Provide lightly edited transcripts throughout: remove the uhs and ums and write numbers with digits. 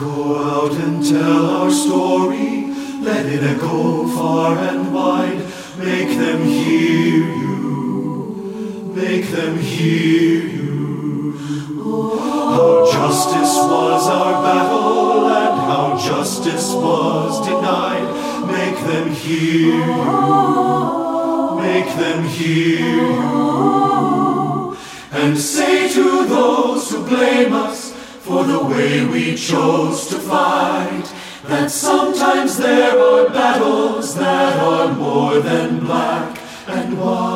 Go out and tell our story, let it echo far and wide. Make them hear you, make them hear you. How justice was our battle, and how justice was denied. Make them hear you, make them hear you. And say to those who blame us for the way we chose to fight, that sometimes there are battles that are more than black and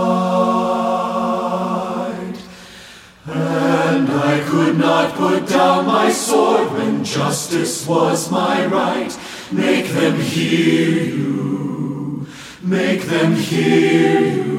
white. And I could not put down my sword when justice was my right. Make them hear you, make them hear you.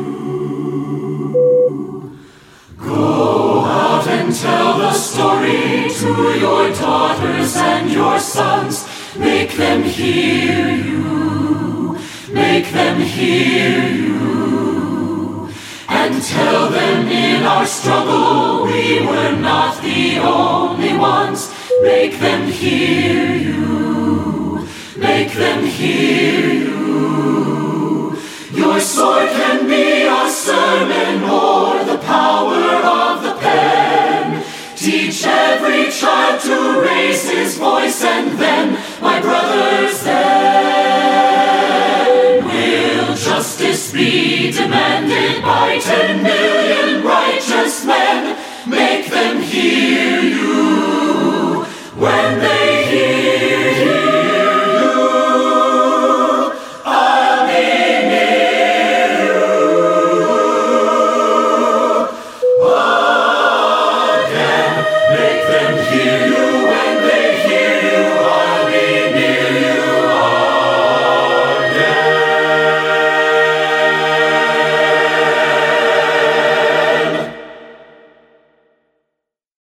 Go out and tell the story to your daughters and your sons. Make them hear you, make them hear you. And tell them in our struggle we were not the only ones. Make them hear you, make them hear you. Your sword can be a sermon or the power of the pen. Teach every child to raise his voice, and then, my brothers, then will justice be demanded by 10 million righteous men. Make them hear you when they